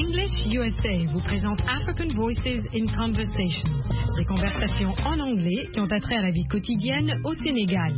English USA vous présente African Voices in Conversation, des conversations en anglais qui ont attrait à la vie quotidienne au Sénégal.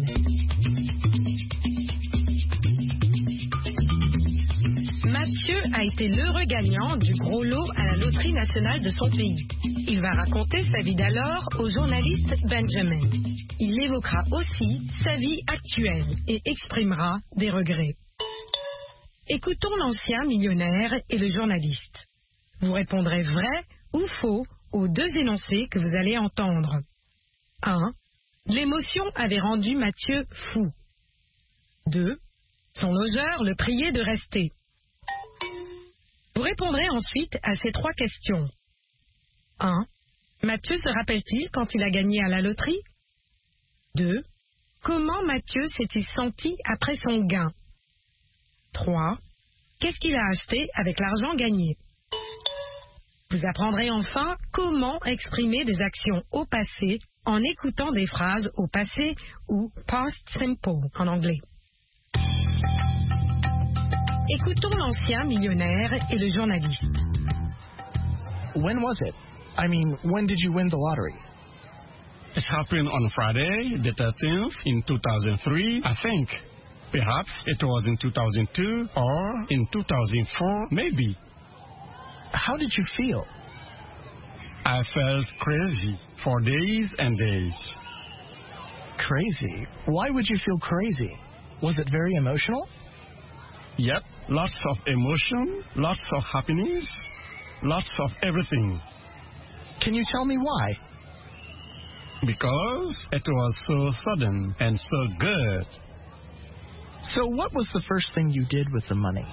Mathieu a été l'heureux gagnant du gros lot à la loterie nationale de son pays. Il va raconter sa vie d'alors au journaliste Benjamin. Il évoquera aussi sa vie actuelle et exprimera des regrets. Écoutons l'ancien millionnaire et le journaliste. Vous répondrez vrai ou faux aux deux énoncés que vous allez entendre. 1. L'émotion avait rendu Mathieu fou. 2. Son logeur le priait de rester. Vous répondrez ensuite à ces trois questions. 1. Mathieu se rappelle-t-il quand il a gagné à la loterie? 2. Comment Mathieu s'est-il senti après son gain? 3. Qu'est-ce qu'il a acheté avec l'argent gagné? Vous apprendrez enfin comment exprimer des actions au passé en écoutant des phrases au passé ou past simple en anglais. Écoutons l'ancien millionnaire et le journaliste. When was it? I mean, when did you win the lottery? It happened on Friday, the 13th, in 2003, I think. Perhaps it was in 2002 or in 2004, maybe. How did you feel? I felt crazy for days and days. Crazy? Why would you feel crazy? Was it very emotional? Yep, lots of emotion, lots of happiness, lots of everything. Can you tell me why? Because it was so sudden and so good. So what was the first thing you did with the money?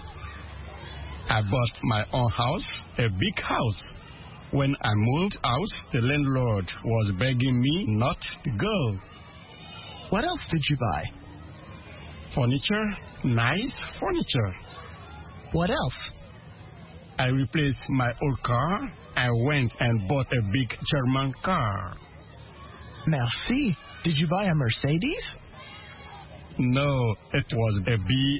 I bought my own house, a big house. When I moved out, the landlord was begging me not to go. What else did you buy? Furniture, nice furniture. What else? I replaced my old car. I went and bought a big German car. Merci. Did you buy a Mercedes? No, it was a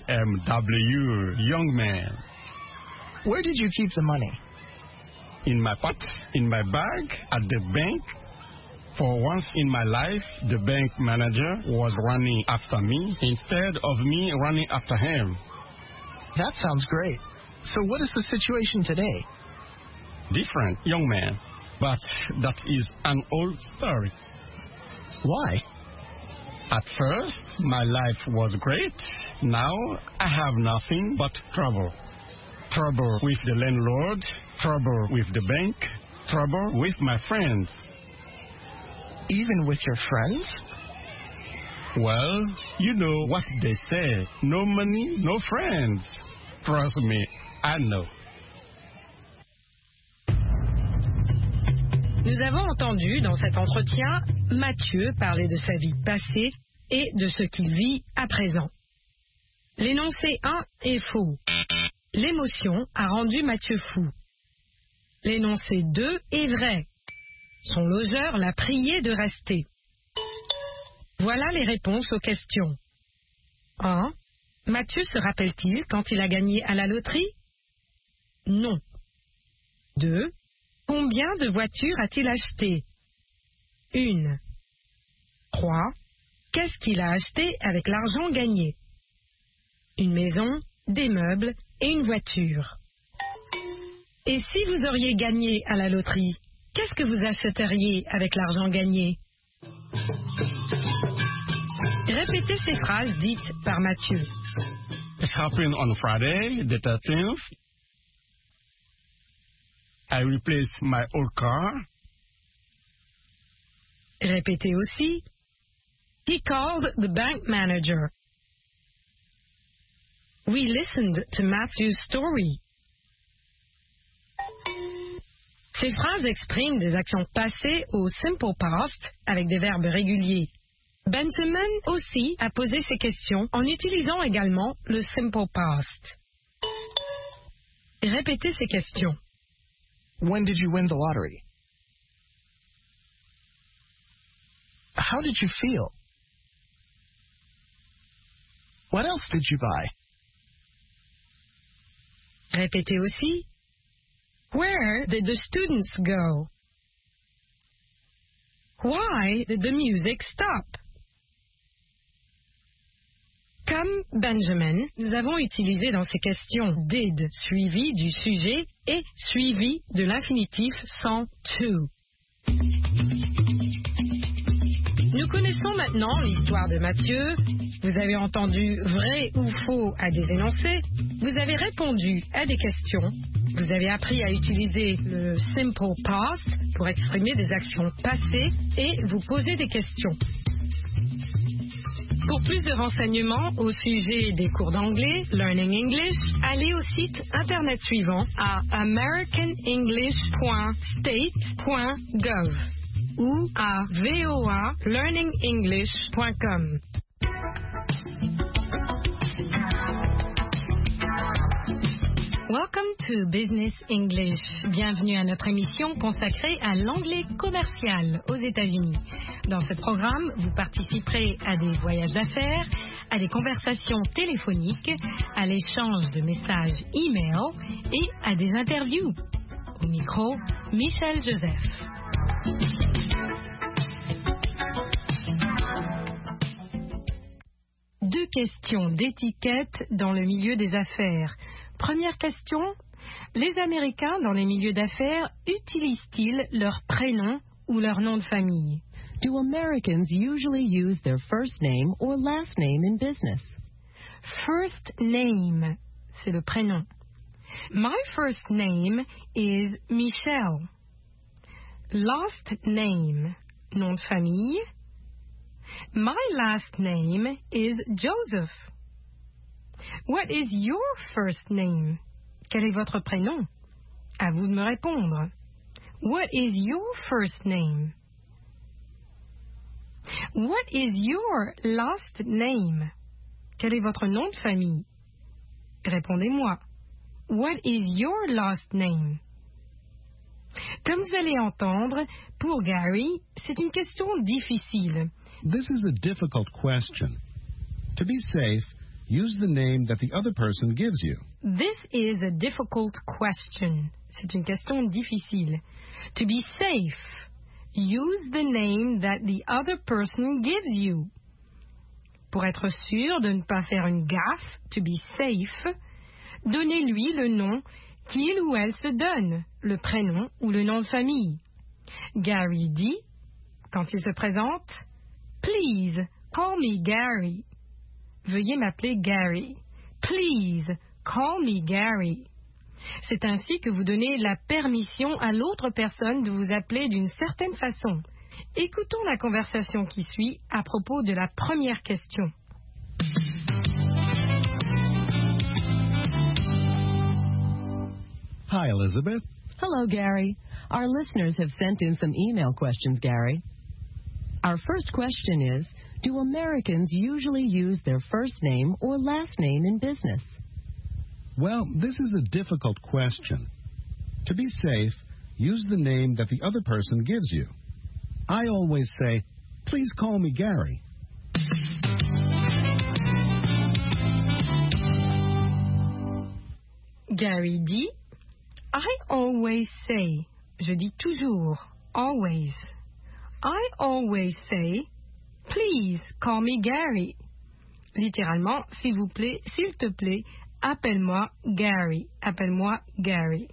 BMW, young man. Where did you keep the money? In my pocket, in my bag, at the bank. For once in my life, the bank manager was running after me instead of me running after him. That sounds great. So what is the situation today? Different, young man. But that is an old story. Why? At first, my life was great. Now, I have nothing but trouble. Trouble with the landlord, trouble with the bank, trouble with my friends. Even with your friends? Well, you know what they say. No money, no friends. Trust me, I know. Nous avons entendu dans cet entretien Mathieu parler de sa vie passée et de ce qu'il vit à présent. L'énoncé 1 est faux. L'émotion a rendu Mathieu fou. L'énoncé 2 est vrai. Son logeur l'a prié de rester. Voilà les réponses aux questions. 1. Mathieu se rappelle-t-il quand il a gagné à la loterie? Non. 2. Combien de voitures a-t-il acheté? 1. 3. Qu'est-ce qu'il a acheté avec l'argent gagné? Une maison, des meubles et une voiture. Et si vous auriez gagné à la loterie, qu'est-ce que vous achèteriez avec l'argent gagné? Répétez ces phrases dites par Mathieu. It happened on Friday, the 13th. I replaced my old car. Répétez aussi. He called the bank manager. We listened to Matthew's story. Ces phrases expriment des actions passées au simple past avec des verbes réguliers. Benjamin aussi a posé ces questions en utilisant également le simple past. Répétez ces questions. When did you win the lottery? How did you feel? What else did you buy? Répétez aussi. Where did the students go? Why did the music stop? Comme Benjamin, nous avons utilisé dans ces questions did suivi du sujet et suivi de l'infinitif sans to. Nous connaissons maintenant l'histoire de Mathieu. Vous avez entendu vrai ou faux à des énoncés. Vous avez répondu à des questions. Vous avez appris à utiliser le simple past pour exprimer des actions passées et vous poser des questions. Pour plus de renseignements au sujet des cours d'anglais, Learning English, allez au site internet suivant à americanenglish.state.gov ou à voalearningenglish.com. Welcome to Business English. Bienvenue à notre émission consacrée à l'anglais commercial aux États-Unis. Dans ce programme, vous participerez à des voyages d'affaires, à des conversations téléphoniques, à l'échange de messages e-mail et à des interviews. Au micro, Michel Joseph. Deux questions d'étiquette dans le milieu des affaires. Première question, les Américains dans les milieux d'affaires utilisent-ils leur prénom ou leur nom de famille? Do Americans usually use their first name or last name in business? First name, c'est le prénom. My first name is Michelle. Last name, nom de famille. My last name is Joseph. What is your first name? Quel est votre prénom? À vous de me répondre. What is your first name? What is your last name? Quel est votre nom de famille? Répondez-moi. What is your last name? Comme vous allez entendre, pour Gary, c'est une question difficile. This is a difficult question. To be safe, use the name that the other person gives you. This is a difficult question. C'est une question difficile. To be safe, use the name that the other person gives you. Pour être sûr de ne pas faire une gaffe, to be safe, donnez-lui le nom qu'il ou elle se donne, le prénom ou le nom de famille. Gary dit, quand il se présente, Please, call me Gary. Veuillez m'appeler Gary. Please, call me Gary. C'est ainsi que vous donnez la permission à l'autre personne de vous appeler d'une certaine façon. Écoutons la conversation qui suit à propos de la première question. Hi, Elizabeth. Hello, Gary. Our listeners have sent in some email questions, Gary. Our first question is, do Americans usually use their first name or last name in business? Well, this is a difficult question. To be safe, use the name that the other person gives you. I always say, please call me Gary. Gary dit, I always say, je dis toujours, always. I always say, please call me Gary. Littéralement, s'il vous plaît, s'il te plaît, appelle-moi Gary. Appelle-moi Gary.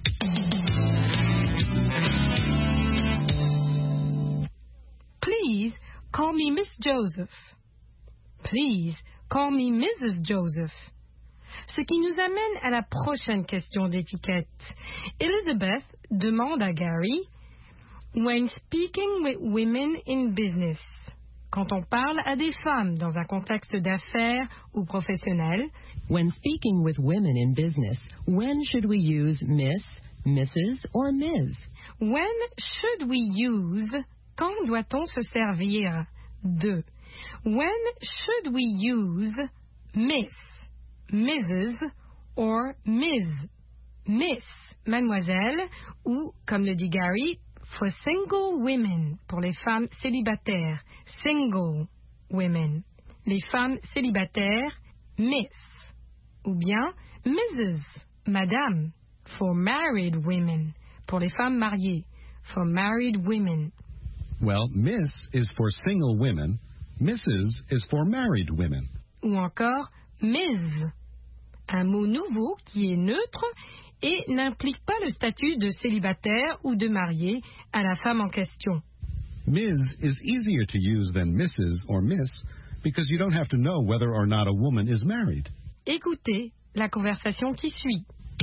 Please call me Miss Joseph. Please call me Mrs. Joseph. Ce qui nous amène à la prochaine question d'étiquette. Elizabeth demande à Gary, when speaking with women in business, quand on parle à des femmes dans un contexte d'affaires ou professionnel, when speaking with women in business, when should we use Miss, Mrs. or Ms? When should we use, quand doit-on se servir de? When should we use Miss, Mrs. or Ms? Miss, mademoiselle, ou, comme le dit Gary, for single women, pour les femmes célibataires, single women. Les femmes célibataires, Miss. Ou bien Mrs., madame, for married women. Pour les femmes mariées. For married women. Well, Miss is for single women. Mrs. is for married women. Ou encore Ms. Un mot nouveau qui est neutre et n'implique pas le statut de célibataire ou de marié à la femme en question. Ms. is easier to use than Mrs. or Miss because you don't have to know whether or not a woman is married. Écoutez la conversation qui suit.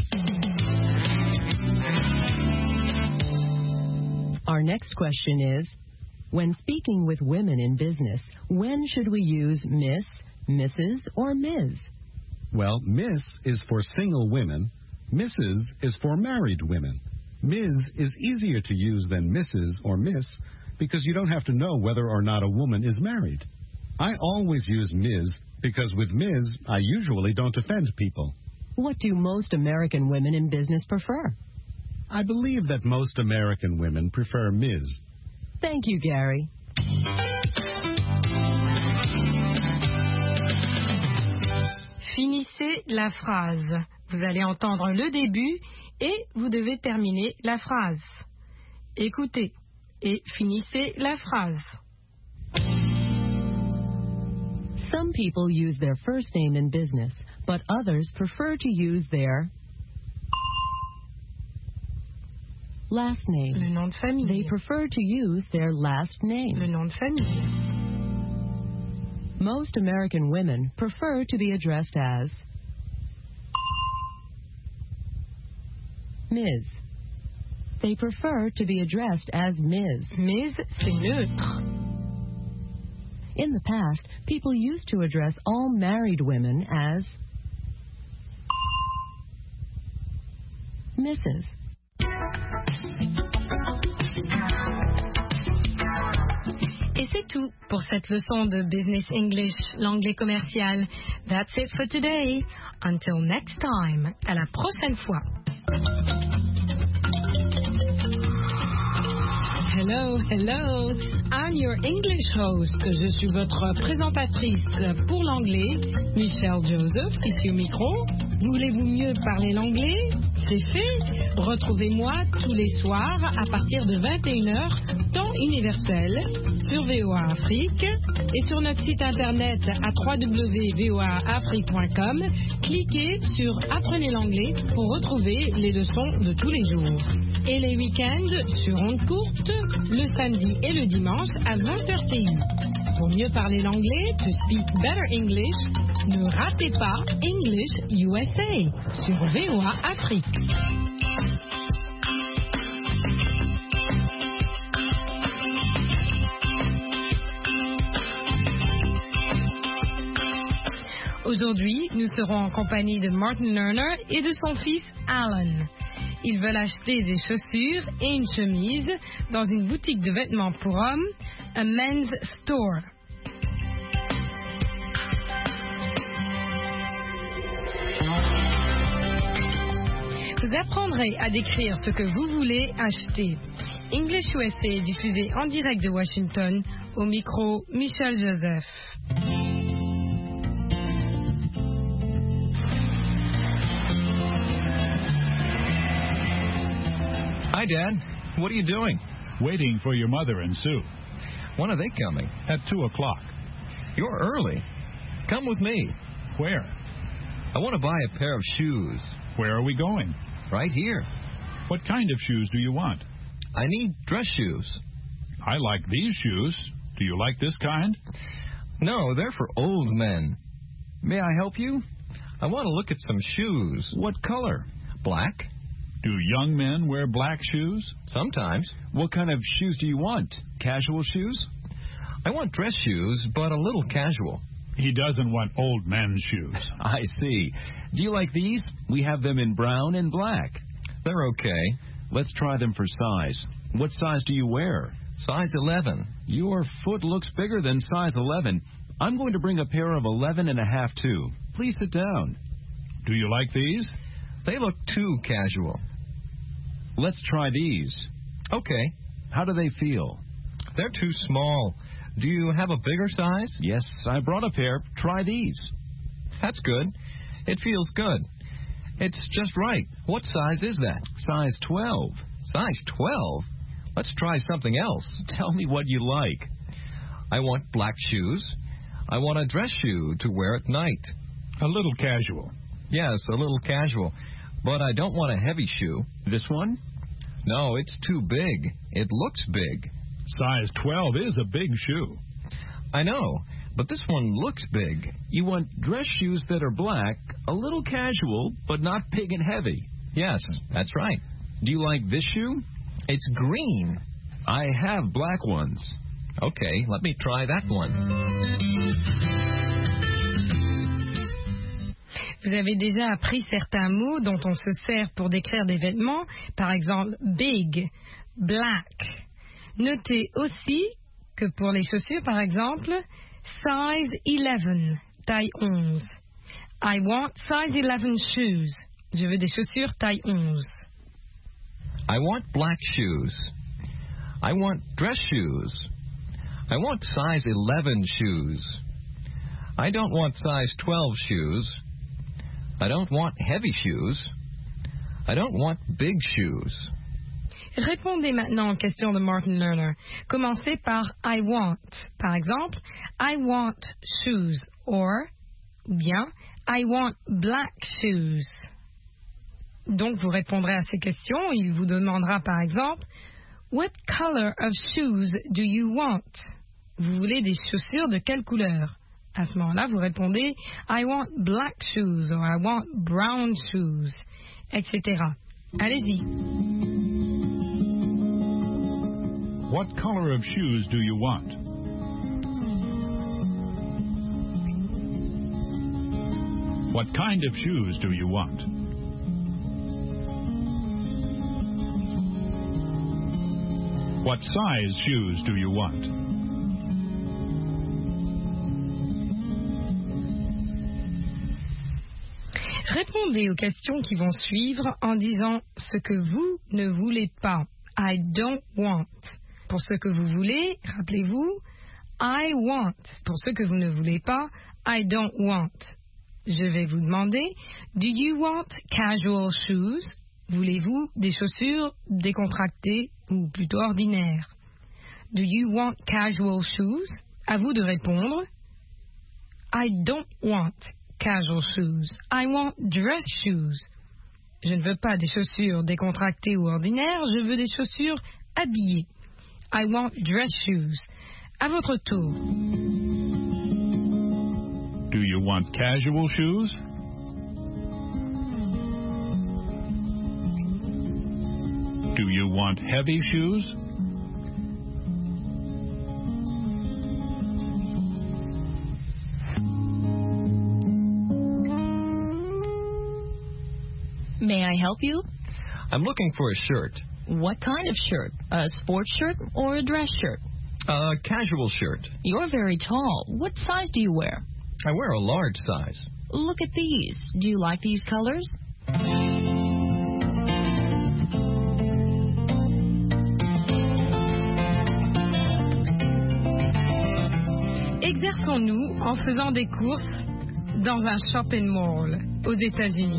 Our next question is, when speaking with women in business, when should we use Miss, Mrs., or Ms.? Well, Miss is for single women. Mrs. is for married women. Ms. is easier to use than Mrs. or Miss because you don't have to know whether or not a woman is married. I always use Ms. because with Ms. I usually don't offend people. What do most American women in business prefer? I believe that most American women prefer Ms. Thank you, Gary. Finissez la phrase. Vous allez entendre le début et vous devez terminer la phrase. Écoutez et finissez la phrase. Some people use their first name in business, but others prefer to use their last name. Le nom de famille. They prefer to use their last name. Le nom de famille. Most American women prefer to be addressed as Ms. They prefer to be addressed as Ms. Ms, c'est neutre. In the past, people used to address all married women as Mrs. Et c'est tout pour cette leçon de Business English, l'anglais commercial. That's it for today. Until next time. À la prochaine fois. Hello, hello. I'm your English host. Je suis votre présentatrice pour l'anglais, Michelle Joseph, ici au micro. Voulez-vous mieux parler l'anglais? C'est fait. Retrouvez-moi tous les soirs à partir de 21h, temps universel, sur VOA Afrique et sur notre site internet à www.voaafrique.com. Cliquez sur Apprenez l'anglais pour retrouver les leçons de tous les jours. Et les week-ends sur ondes courtes, le samedi et le dimanche à 20h TU. Pour mieux parler l'anglais, to speak better English, ne ratez pas English USA sur VOA Afrique. Aujourd'hui, nous serons en compagnie de Martin Lerner et de son fils Alan. Ils veulent acheter des chaussures et une chemise dans une boutique de vêtements pour hommes, a men's store. Vous apprendrez à décrire ce que vous voulez acheter. English USA est diffusé en direct de Washington, au micro Michel Joseph. Hi, Dad. What are you doing? Waiting for your mother and Sue. When are they coming? At 2 o'clock. You're early. Come with me. Where? I want to buy a pair of shoes. Where are we going? Right here. What kind of shoes do you want? I need dress shoes. I like these shoes. Do you like this kind? No, they're for old men. May I help you? I want to look at some shoes. What color? Black. Do young men wear black shoes? Sometimes. What kind of shoes do you want? Casual shoes? I want dress shoes, but a little casual. He doesn't want old men's shoes. I see. Do you like these? We have them in brown and black. They're okay. Let's try them for size. What size do you wear? Size 11. Your foot looks bigger than size 11. I'm going to bring a pair of 11.5 too. Please sit down. Do you like these? They look too casual. Let's try these. Okay. How do they feel? They're too small. Do you have a bigger size? Yes, I brought a pair. Try these. That's good. It feels good. It's just right. What size is that? Size 12. Size 12? Let's try something else. Tell me what you like. I want black shoes. I want a dress shoe to wear at night. A little casual. Yes, a little casual. But I don't want a heavy shoe. This one? No, it's too big. It looks big. Size 12 is a big shoe. I know, but this one looks big. You want dress shoes that are black, a little casual, but not big and heavy. Yes, that's right. Do you like this shoe? It's green. I have black ones. Okay, let me try that one. Vous avez déjà appris certains mots dont on se sert pour décrire des vêtements, par exemple big, black. Notez aussi que pour les chaussures, par exemple, size 11, taille 11. I want size 11 shoes. Je veux des chaussures taille 11. I want black shoes. I want dress shoes. I want size 11 shoes. I don't want size 12 shoes. I don't want heavy shoes. I don't want big shoes. Répondez maintenant aux questions de Martin Lerner. Commencez par I want. Par exemple, I want shoes. Or, bien, I want black shoes. Donc, vous répondrez à ces questions. Il vous demandera par exemple, What color of shoes do you want? Vous voulez des chaussures de quelle couleur? À ce moment-là, vous répondez I want black shoes or I want brown shoes, etc. Allez-y. What color of shoes do you want? What kind of shoes do you want? What size shoes do you want? Répondez aux questions qui vont suivre en disant ce que vous ne voulez pas. I don't want. Pour ce que vous voulez, rappelez-vous, I want. Pour ce que vous ne voulez pas, I don't want. Je vais vous demander, do you want casual shoes? Voulez-vous des chaussures décontractées ou plutôt ordinaires? Do you want casual shoes? À vous de répondre. I don't want casual shoes. I want dress shoes. Je ne veux pas des chaussures décontractées ou ordinaires, je veux des chaussures habillées. I want dress shoes. À votre tour. Do you want casual shoes? Do you want heavy shoes? May I help you? I'm looking for a shirt. What kind of shirt? A sports shirt or a dress shirt? A casual shirt. You're very tall. What size do you wear? I wear a large size. Look at these. Do you like these colors? Exerçons-nous en faisant des courses dans un shopping mall aux États-Unis.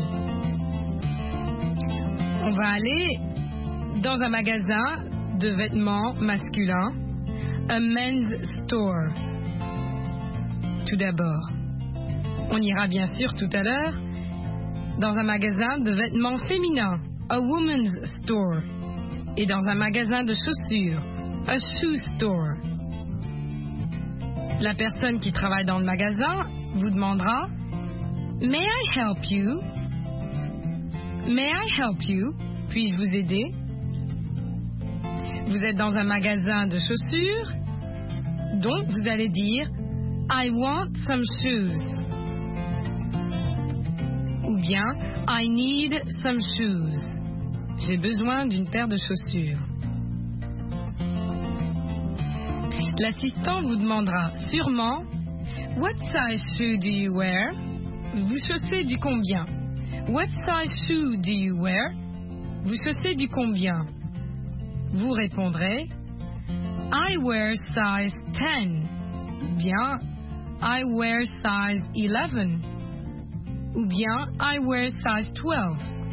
On va aller dans un magasin de vêtements masculins, a men's store. Tout d'abord, on ira bien sûr tout à l'heure dans un magasin de vêtements féminins, a woman's store, et dans un magasin de chaussures, a shoe store. La personne qui travaille dans le magasin vous demandera May I help you? May I help you? Puis-je vous aider? Vous êtes dans un magasin de chaussures, donc vous allez dire I want some shoes. Ou bien I need some shoes. J'ai besoin d'une paire de chaussures. L'assistant vous demandera sûrement What size shoe do you wear? Vous chaussez du combien? What size shoe do you wear? Vous chaussez du combien? Vous répondrez I wear size 10. Bien, I wear size 11. ou bien I wear size 12.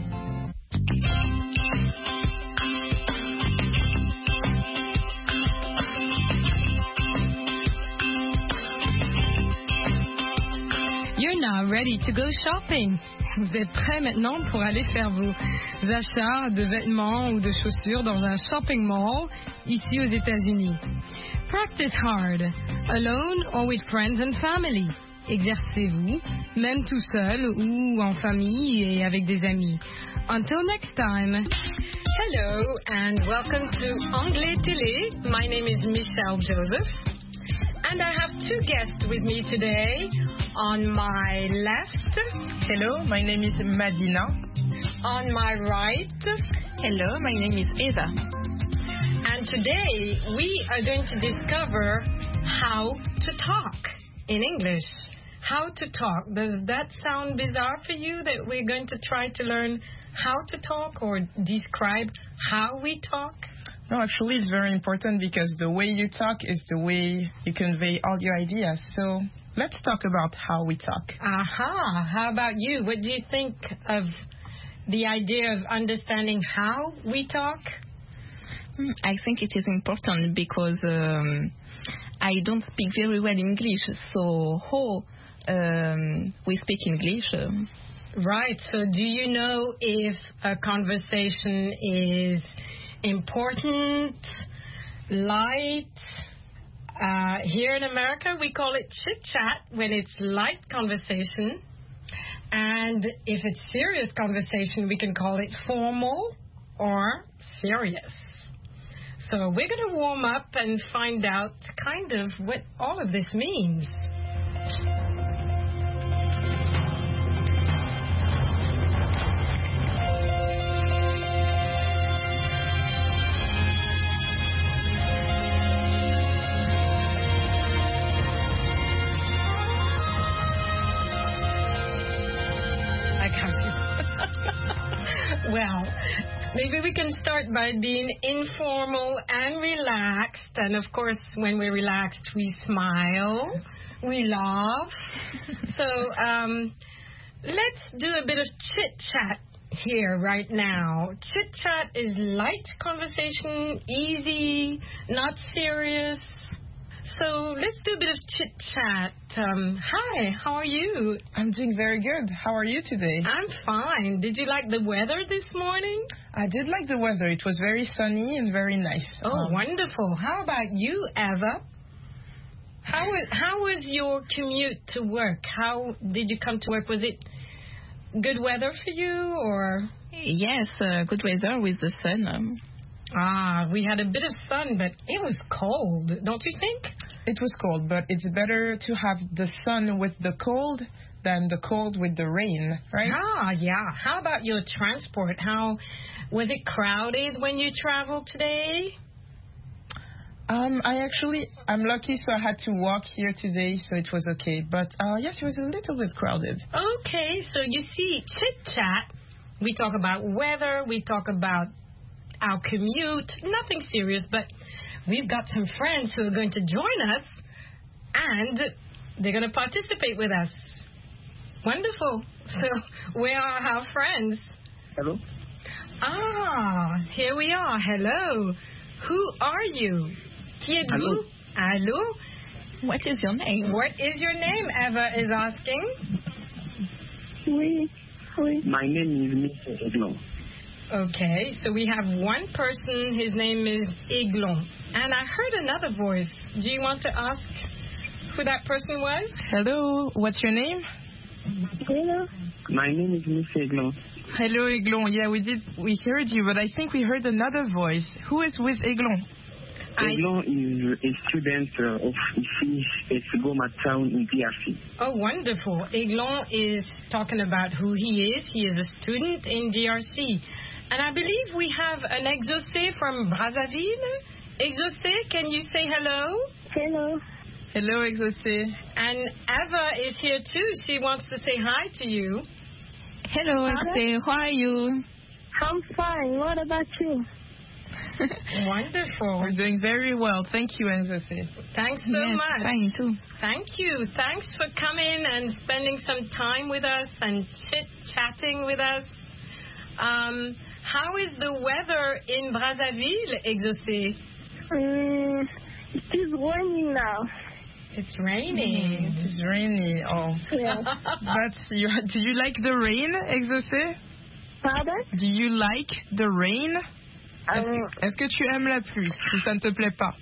You're now ready to go shopping. Vous êtes prêts maintenant pour aller faire vos achats de vêtements ou de chaussures dans un shopping mall ici aux États-Unis. Practice hard, alone or with friends and family. Exercez-vous, même tout seul ou en famille et avec des amis. Until next time. Hello and welcome to Anglais Télé. My name is Michelle Joseph. And I have two guests with me today. On my left, hello, my name is Madina. On my right, hello, my name is Eva. And today we are going to discover how to talk in English. How to talk. Does that sound bizarre for you that we're going to try to learn how to talk or describe how we talk? No, actually it's very important because the way you talk is the way you convey all your ideas. So let's talk about how we talk. Aha. How about you? What do you think of the idea of understanding how we talk? I think it is important because I don't speak very well English. So how we speak English? Right. So do you know if a conversation is important, light? Here in America, we call it chit-chat when it's light conversation. And if it's serious conversation, we can call it formal or serious. So we're going to warm up and find out kind of what all of this means. Well, maybe we can start by being informal and relaxed. And of course, when we're relaxed, we smile, we laugh. So let's do a bit of chit-chat here right now. Chit-chat is light conversation, easy, not serious. So let's do a bit of chit-chat. Hi, how are you? I'm doing very good. How are you today? I'm fine. Did you like the weather this morning? I did like the weather. It was very sunny and very nice. Oh, wonderful. How about you, Eva? How was your commute to work? How did you come to work? Was it good weather for you, or? Yes, good weather with the sun. We had a bit of sun, but it was cold, don't you think? It was cold, but it's better to have the sun with the cold than the cold with the rain, right? Yeah. How about your transport? How was it crowded when you traveled today? I'm lucky, so I had to walk here today, so it was okay. But yes, it was a little bit crowded. Okay, so you see, chit-chat, we talk about weather, we talk about our commute, nothing serious, but we've got some friends who are going to join us, and they're going to participate with us. Wonderful. So, where are our friends? Hello. Here we are. Hello. Who are you? Qui êtes-vous? Allô? What is your name? What is your name, Eva is asking? Oui. My name is Mr. Eglon. Okay, so we have one person, his name is Eglon. And I heard another voice. Do you want to ask who that person was? Hello, what's your name? Hello. My name is Mr. Eglon. Hello, Eglon. Yeah, we heard you, but I think we heard another voice. Who is with Eglon? Eglon is a student of IFI Goma town in DRC. Oh, wonderful. Eglon is talking about who he is. He is a student in DRC. And I believe we have an Exaucé from Brazzaville. Exaucé, can you say hello? Hello. Hello, Exaucé. And Eva is here too. She wants to say hi to you. Hello, Exaucé. How are you? I'm fine. What about you? Wonderful. We're doing very well. Thank you, Exaucé. Thanks so much. Thank you. Thank you. Thanks for coming and spending some time with us and chit-chatting with us. How is the weather in Brazzaville, Exaucé? It is raining now. It's raining. It is rainy. Oh. Yeah. But do you like the rain, Exaucé? Pardon? Do you like the rain? Est-ce que tu aimes la pluie ou ça ne te plaît pas?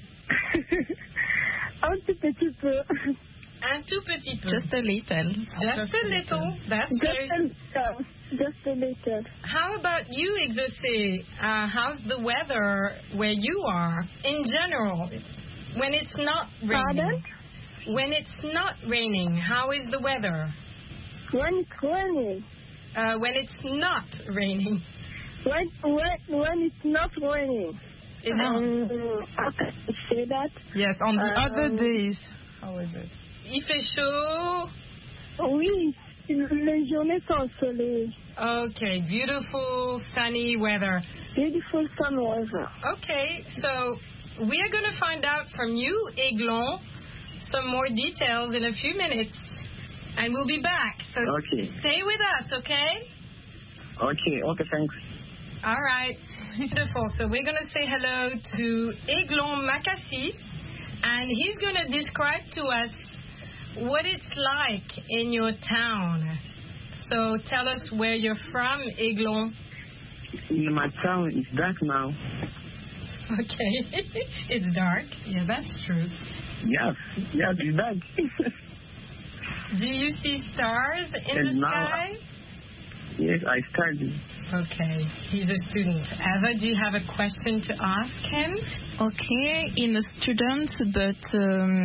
Un tout petit peu. Un tout petit peu. Just a little. Just a little. That's very... Just a little. How about you, Exaucé? How's the weather where you are in general? When it's not raining. Pardon? When it's not raining, how is the weather? When it's raining. When it's not raining. When it's not raining. How can I say that? Yes, on the other days. How is it? Il fait chaud. Oui, les journées sont ensoleillées. Okay, beautiful sunny weather. Beautiful sun weather. Okay, so we are going to find out from you, Aiglon, some more details in a few minutes. And we'll be back. So stay with us, okay? Okay, thanks. All right. Beautiful. So we're going to say hello to Aiglon Makassi, and he's going to describe to us what it's like in your town. So tell us where you're from, Aiglon. In my town, it's dark now. Okay. It's dark. Yeah, that's true. Yes, it's dark. Do you see stars in the sky? Yes, I study. Okay, he's a student. Ava, do you have a question to ask him? Okay, in a student, but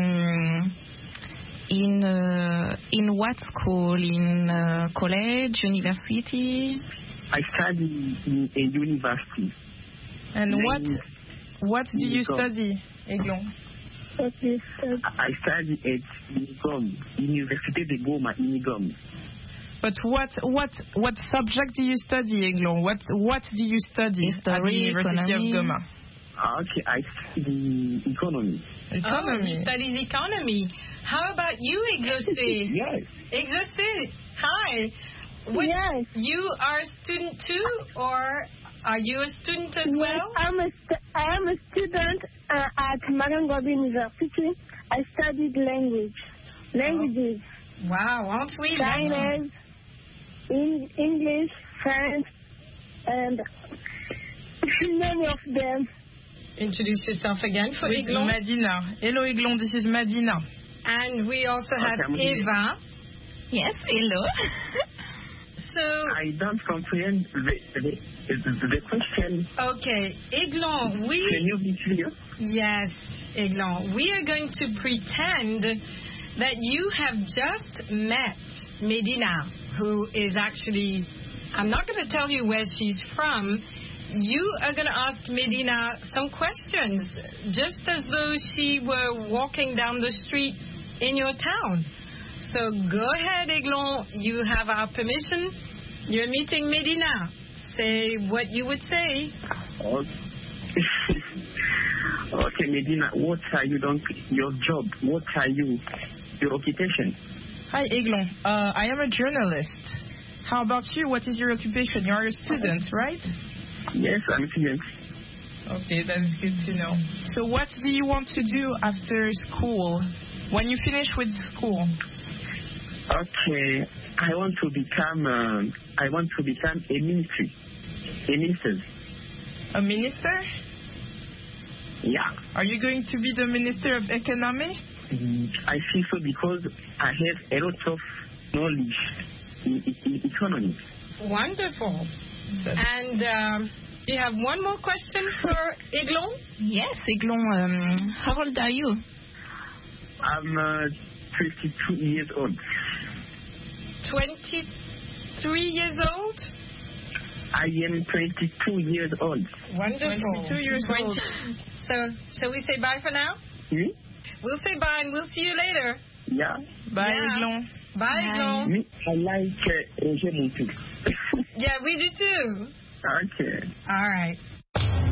in what school? In college, university? I study in a university. And what do you study, Aiglon? I study at Unigom, Université de Goma, Unigom. But what subject do you study, Aiglon? What do you study at the University of Goma? Okay, I study economy. Oh, he studies economy. How about you, Exaucé? Yes. Exaucé, hi. Yes. You are a student too, or are you a student as well? I am a student at Marangobi University. I studied languages. Wow, aren't we? Chinese, English, French, and many of them. Introduce yourself again for Oui, Aiglon. Madina. Hello, Aiglon. This is Madina. And we also have Eva. Yes, hello. So I don't comprehend the question. Okay, Aiglon, Can you be clear? Yes, Aiglon. We are going to pretend that you have just met Medina, who is actually, I'm not going to tell you where she's from. You are going to ask Medina some questions, just as though she were walking down the street in your town. So go ahead, Aiglon. You have our permission. You're meeting Medina. Say what you would say. Okay, Medina, what are you doing? Your job? What are you? Your occupation? Hi, Aiglon. I am a journalist. How about you? What is your occupation? You are a student, right? Yes, I'm a student. Okay, that's good to know. So what do you want to do after school? When you finish with school? Okay, I want to become a minister. A minister? Yeah. Are you going to be the Minister of Economy? I think so because I have a lot of knowledge in economy. Wonderful. And do you have one more question for Aiglon? Yes, Aiglon. How old are you? I'm 22 years old. 23 years old? I am 22 years old. Wonderful. 22 years old. So, shall we say bye for now? Hmm? We'll say bye and we'll see you later. Yeah. Bye, Yeah. Aiglon. Bye, Aiglon. Me, I like Roger Montou. Yeah, we do too. Okay. All right.